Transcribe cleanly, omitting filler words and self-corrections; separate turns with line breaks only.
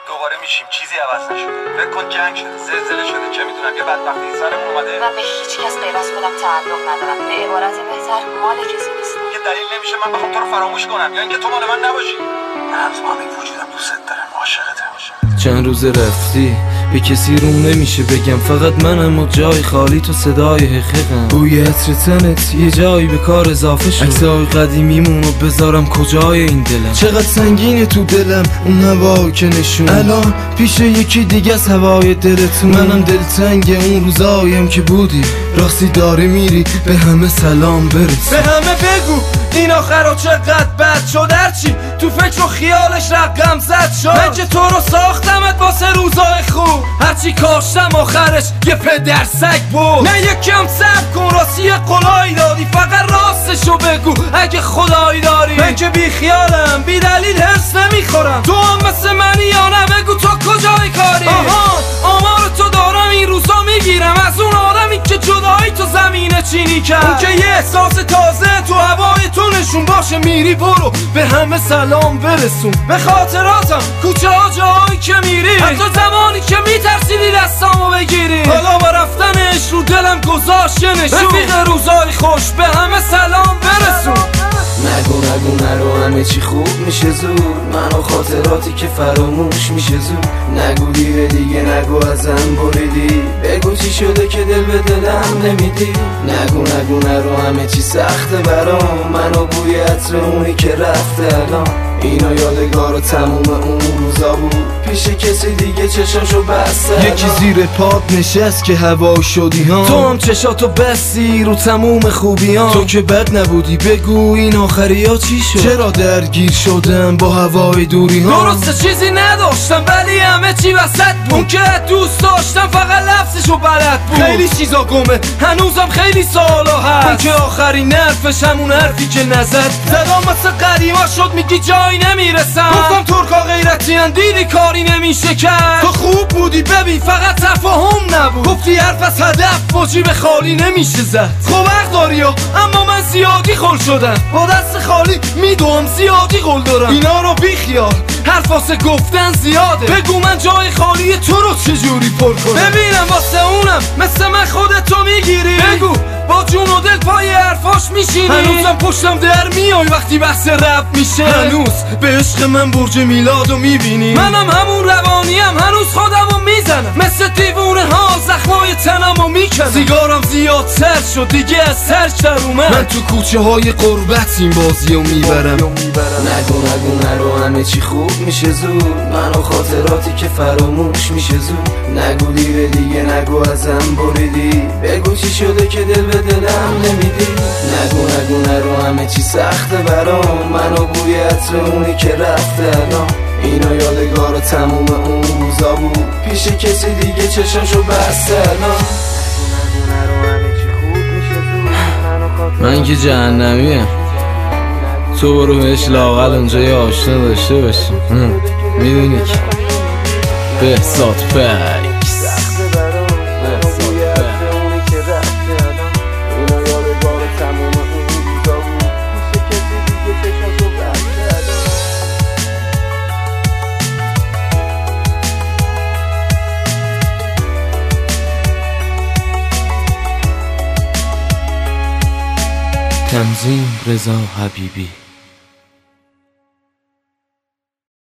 دوباره میشیم، چیزی عوض نشده. فکر کن جنگ شده، زلزله شده، چه میدونم یه بدبختی سرمون اومده.
من به هیچ کس غیر از خودم تعلق ندارم. به عبارت بهتر مال کسی نیستم.
یه دلیل نمیشه من بخوام تو رو فراموش کنم یا اینکه تو مال من نباشی. من از همه وجودم دوست دارم، عاشقتم.
چند روز رفتی به کسی رو نمیشه بگم، فقط منم و جای خالی تو صدای حقیقم. بوی عطر تنت یه جایی به کار اضافه شد. عکسای قدیمیمونو بذارم کجای این دلم. چقدر سنگینه تو دلم اون هوا که نشون. الان پیش یکی دیگه از هوای دلتون. منم دلتنگ اون روزایم که بودی. راستی داره میری به همه سلام برس. به همه بگو این آخرا چقدر بد شد. هرچی تو فکر و خیالش رقم زد شد. من که تو رو ساختمت واسه روزای خوب، هرچی کاشتم آخرش یه پدر سگ بود. نه یکم صبر کن، راستی یه قولایی دادی، فقط راستشو بگو اگه خدایی داری. من که بی خیالم، بی دلیل هرس نمیخورم. تو هم مثل منی یا نه؟ بگو تو کجای کاری؟ آها آمار تو دارم این روزا میگیرم از اون آدمی که جدایی تو زمینه چینی کرد. اون که یه احساس تازه تو هوای تو نشون باشه. میری برو به همه سلام برسون. به خاطراتم کوچه ها جایی که میری، حتی زمانی که میترسیدی دستامو بگیری. حالا با رفتنش رو دلم گذاشت یه نشون. رفیق روزای خوش به همه سلام برسون. نگو نرو همه چی خوب میشه زود. من و خاطراتی که فراموش میشه زود. نگو دیگه نگو ازم بریدی. بگو چی شده که دل به دلم نمیدی. نگو نرو همه چی سخته برام. من و بوی عطر اونی که رفته الان. اینا یادگار و تموم اون روزا بود. پیش کسی دیگه چشاشو بسته. یکی زیر پات نشست که هوا شدی ها. تو هم چشاتو بستی رو تموم خوبی ها. تو که بد نبودی، بگو این آخری ها چی شد؟ چرا درگیر شدم با هوای دوری ها؟ درسته چیزی نداشتم ولی همه چی وسط بود. اون که دوست داشتم فقط لفظشو بلد بود. خیلی چیزا گمه هنوزم خیلی سوالا هست. اون که آخرین حرفش همون حرفی که نزد. زدم مثل قدیما شد میگی جایی نمیرسم. گفتم ترکا غیرتی هن دیدی کاری نمیشه کرد. تو خوب بودی ببین فقط تفاهم نبود. گفتی حرف از هدف با جیب خالی نمیشه زد. خب حق داری اما من زیادی خل شدم. با دست خالی میدوم زیادی قول دارم. اینا رو بیخیال، حرف واسه گفتن زیاده. بگو من جای خالی تو رو چجوری پر کنم. ببینم واسه اونم مثل من خودتو میگیری. بگو با جون و دل پای حرفاش میشینی. هنوزم پشتم در میای وقتی بحث رپ میشه. هنوز به عشق من برج میلادو میبینی. منم همون روانیم، هنوز خودمو میزنم مثل دیوونه ها. زخمای تنمو میکنم. سیگارم زیاد سر شد دیگه از سر چر اومد. من تو کوچه های قربت این بازیو میبرم. نگو نرو همه چی خوب میشه زود. من و خاطراتی که فراموش میشه زود. نگو دیگه نگو ازم بریدی. بگو چی شده که دل به دلم نمیدی. نگو نرو همه چی سخته برام. من و بوی عطر اونی که رفته الان. اینا یادگار و تموم اون روزا بود. پیش کسی دیگه چشاشو بسته الان. من که جهنمیم، تو برو بهش لااقل اونجا یه آشنا داشته باشی. میدونی که بهزاد فکس. تنظیم رضا حبیبی.